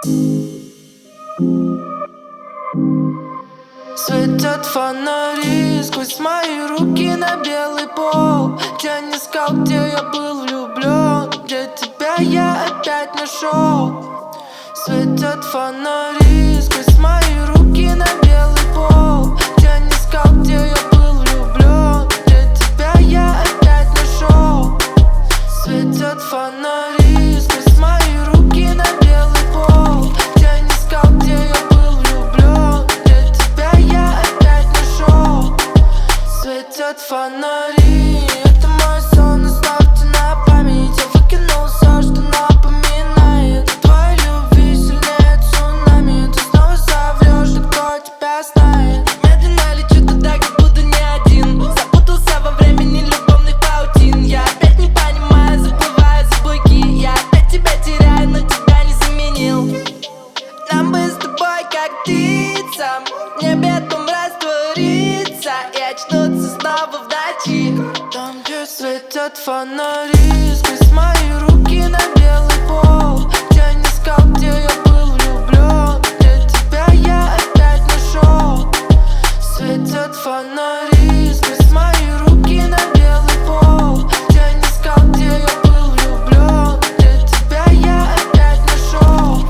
Светят фонари сквозь мои руки на белый пол. Я не искал, где я был влюблен, где тебя я опять нашел. Светят фонари сквозь мои руки на белый пол. Я не искал, где я был влюблен, где тебя я опять нашел. Светят фонари сквозь мои руки на белый пол. Я не искал, где я был влюблен, где тебя я опять нашел. Светят фонари, это мой сон, оставьте на память. Я выкинул все, что напоминает о твоей любви сильнее цунами. Ты снова соврешь, да кто тебя знает. Медленно лечу туда, как будто не один. Запутался во времени любовных паутин. Я опять не понимаю, заплываю за буйки. Я опять тебя теряю, но тебя не заменил. Нам бы с тобой как птицам в небе там раствориться и очнуться снова в ночи. Там, где светят фонари сквозь мои руки на белый пол. Я не искал, где я был влюблен, где тебя я опять нашел. Светят фонари сквозь мои руки на белый пол. Я не искал, где я был влюблен, где тебя я опять нашел.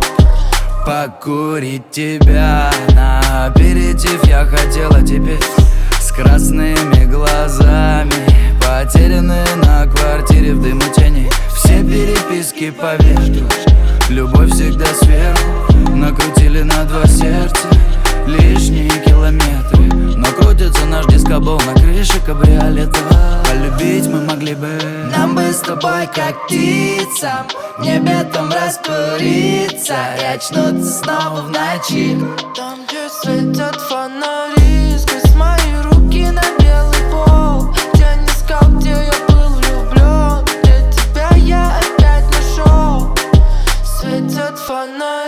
Покурить тебя на аперитив я хотела теперь. С красными глазами, потерянные на квартире в дыму тени. Все переписки поверь, любовь всегда сверху. Накрутили на два сердца лишние километры, но крутится наш дискобол на крыше кабриолета. Полюбить мы могли бы, нам бы с тобой как птицам в небе там раскуриться и очнуться снова в ночи. Там, где светят фонари сквозь мои руки на белый пол. Я не искал, где я был влюблен, где тебя я опять нашел. Светят фонари.